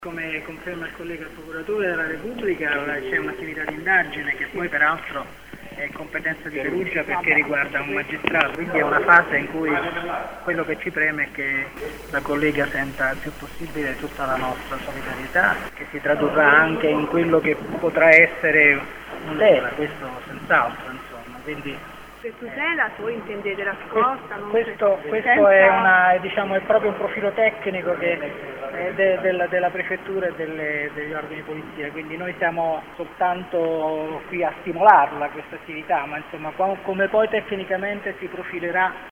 Come conferma il collega procuratore della Repubblica, c'è un'attività di indagine che poi peraltro è competenza di Perugia perché riguarda un magistrato, quindi è una fase in cui quello che ci preme è che la collega senta il più possibile tutta la nostra solidarietà, che si tradurrà anche in quello che potrà essere un tutela, questo senz'altro, insomma. Quindi, per tutela voi intendete la scorta? questo è è proprio un profilo tecnico della prefettura e degli organi di polizia, quindi noi siamo soltanto qui a stimolarla questa attività, ma insomma come poi tecnicamente si profilerà